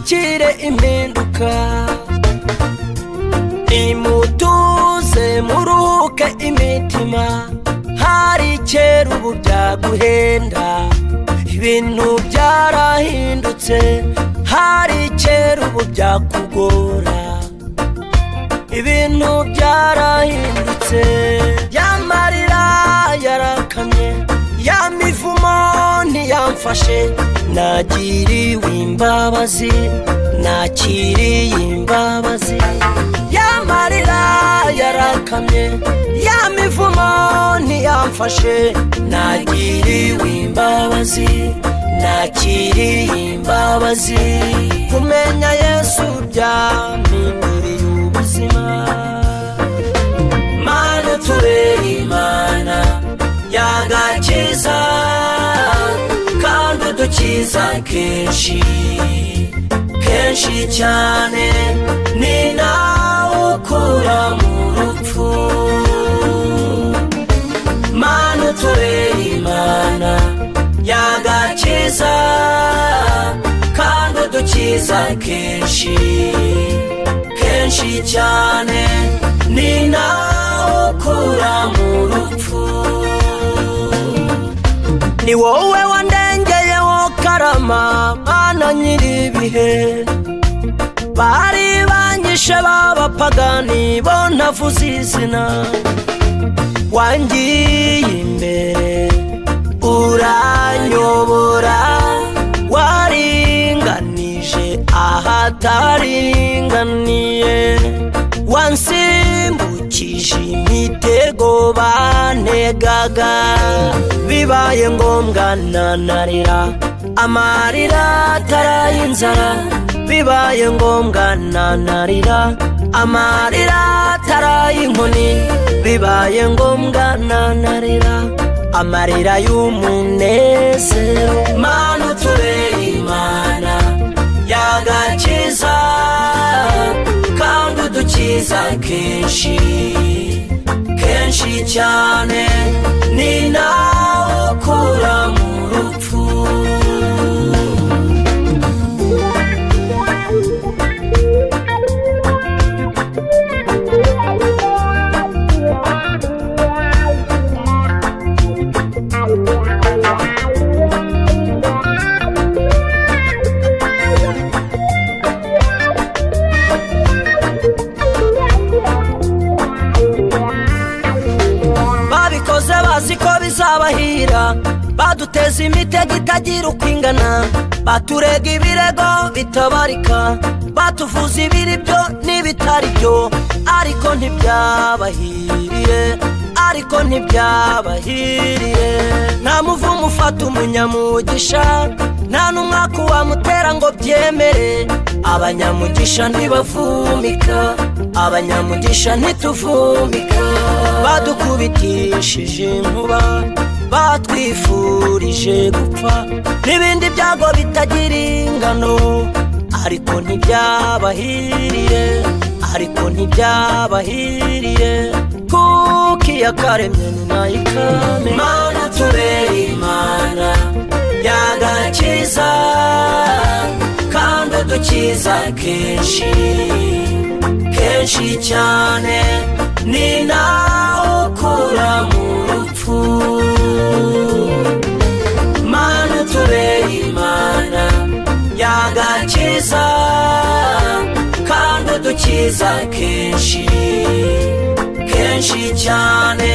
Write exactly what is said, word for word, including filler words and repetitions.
mwakire impinduka nimutuze muruhuke imitima hari kera ubu byaguhenda ibintu byarahindutse hari kera ubu byakugora ibintu byarahindutse yamarira yarakamye yamivumo ntiyamfashe nagiriwe imbabazi nakiriye imbabazi yamarira yarakamye yamivumo ntiyamfashe nagiriwe imbabazi nakiriye imbabazi kumenya Yesu byampinduriye ubuzima Mana tubere Imana yagakiza kandi dukiza kenshi kenshi cyane ni nawe ukura mu rupfu Mana tubere Imana yagakiza kandi dukiza kenshi kenshi cyane ni nawe ukura mu rupfu ni wowe wandengeyeho karama Mana nyiribihe bari banyishe b'abapagani bo ntavuze izina wangiye imbere uranyobora waringanije ahataringaniye wansimbukije imitego banegaga bibaye ngombwa nanarira amarira atarayinzara bibaye ngombwa nanarira amarira atarayinkoni bibaye ngombwa nanarira amarira y'umunezero Mana tubere Imana yagakiza kandi dukiza kenshi kenshi cyane ni nawe ukura mu rupfu baziko bizabahira baduteza imitego itagira ukwingana baturega ibirego bitabarika batuvuza ibiri byo n'ibitari byo ariko ntibyabahiriye ariko ntibyabahiriye nta muvumo ufata umunyamugisha nta n'umwaka wamutera ngo byemere abanyamugisha ntibavumika abanyamugisha ntituvumika badukubitishije inkuba batwifurije gupfa n'ibindi byago bitagira ingano ariko ntibyabahiriye ariko ntibyabahiriye kuko iyakaremye nayikame Mana tubere Imana yagakiza kandi dukiza kenshi kenshi cyane ni nawe ukura mu rupfu Mana tubere Imana yagakiza kandi dukiza kenshi kenshi cyane